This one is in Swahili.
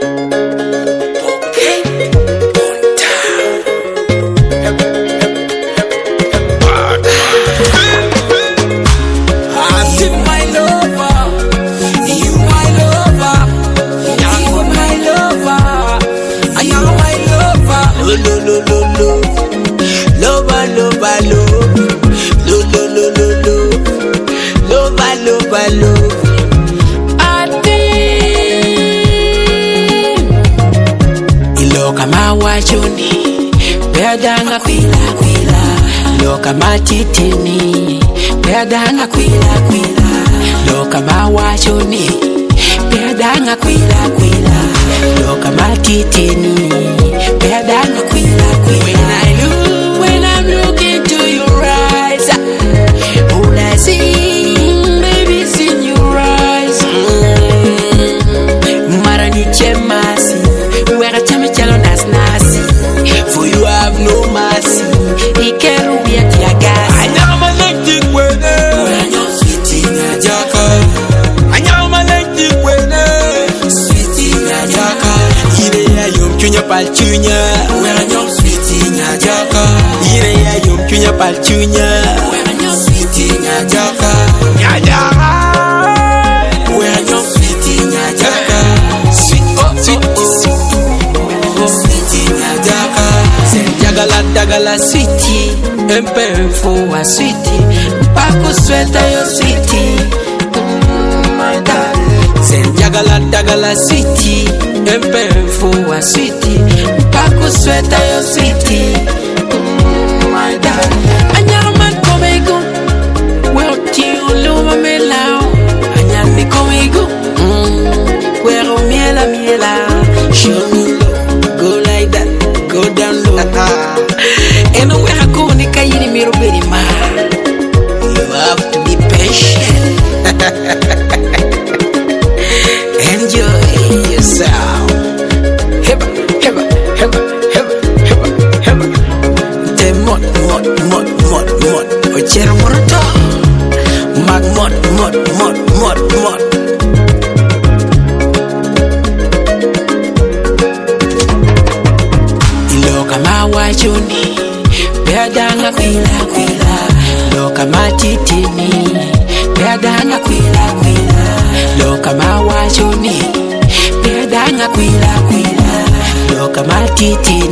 Kama wachoni bedanga kwila lo kama titini bedanga kwila lo kama wachoni bedanga kwila lo kama titini bedanga kwila. When I'm looking to your eyes, all I see, baby, is in your eyes. Marani chemasi, where a chemical nasi. For you have no mercy. He can't be a gas. I know my electric winner. I know sweetie Najaka. I know my electric winner. Sweetie Najaka. Ire yum kunya palchunya. I know sweetie Najaka. Ire yum kunya palchunya. I know sweetie Najaka. Najaka. I know sweetie Najaka. Dagala sweetie, empefo wa sweetie, pako sweta yo sweetie, my darling. Sen dagala sweetie, empefo wa sweetie, pako sweta yo sweetie, my darling. Anyama komego, well tiolo me lao, anyami komego, well miela, show me love, go like that, go down low. And when I go, you have to be patient. Enjoy yourself. Heba. The mod. Ochero moroto. Mag mod. Ilo kama wachoni. Bedanga kwila lo kama titini bedanga kwila lo kama wachoni bedanga kwila lo kama titini